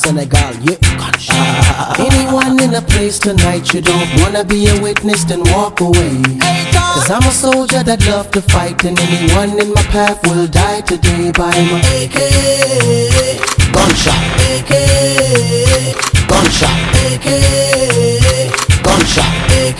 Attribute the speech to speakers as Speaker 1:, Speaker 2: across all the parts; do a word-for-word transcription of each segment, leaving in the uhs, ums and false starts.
Speaker 1: Senegal, yeah. Uh, anyone in a place tonight, you don't wanna be a witness, then walk away. Cause I'm a soldier that love to fight, and anyone in my path will die today by my A K. Gunshot, A K. Gunshot, A K. Gunshot, A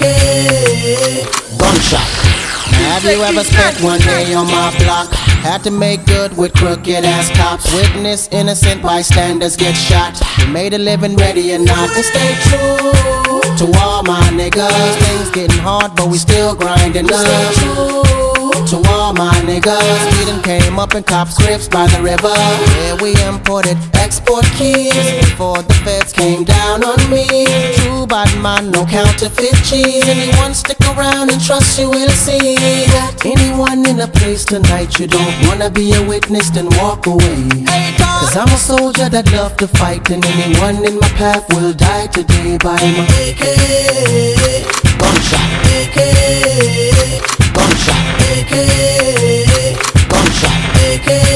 Speaker 1: K. Gunshot. Have you ever spent one day on my block? Had to make good with crooked ass cops. Witness innocent bystanders get shot. We made a living ready or not to stay true to all my niggas. Things getting hard but we still grinding up. To all my niggas, we done came up in cop scripts by the river. Yeah, we imported export keys before the feds came down on me. True bad man, no counterfeit cheese. Anyone stick around and trust you will see that anyone in a place tonight, you don't wanna be a witness, then walk away. Cause I'm a soldier that love to fight, and anyone in my path will die today by my A K. Gunshot, A K. Gunshot, A K. Gunshot, A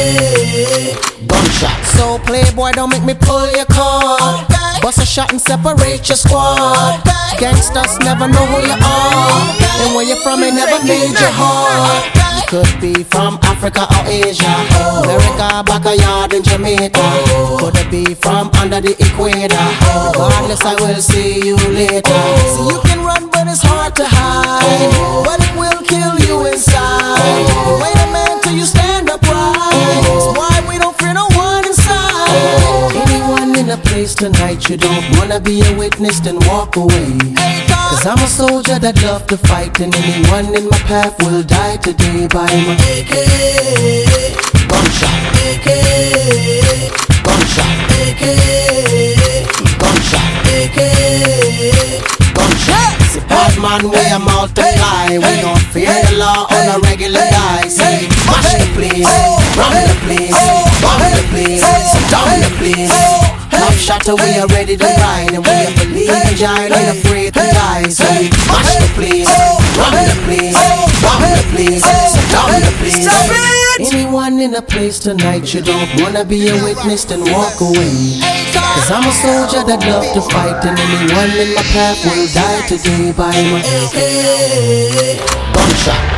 Speaker 1: K. Gunshot. So playboy, don't make me pull your cord. Okay. Bust a shot and separate your squad. Okay. Gangsters never know who you are. Okay. And where you're from ain't never made you hard. Okay. You could be from Africa or Asia, oh. America, backyard in Jamaica, oh. Could it be from under the equator, oh. Regardless, I will see you later, oh. See, you can run but it's hard to hide, oh. But it will kill you inside, oh. Wait a man till you stand upright, oh. That's why we don't fear no one inside, oh. Anyone in a place tonight, you don't wanna be a witness, then walk away. Cause I'm a soldier that love to fight, and anyone in my path will die today by my A K. Gunshot, A K. Gunshot, A K. Gunshot, A K. Gunshot. See, bad man, we a multiply. We don't fear the law on a regular guy. Say, mash the place, run the place, bomb the place, down the place. Love shot, we are ready to ride, and we are believing giant, ain't afraid to die. So we mash the place, run the place, bomb the place, down the place. Anyone in a place tonight, you don't wanna be a witness, then walk away. Cause I'm a soldier that love to fight, and anyone in my path will die today by my A K. Gunshot.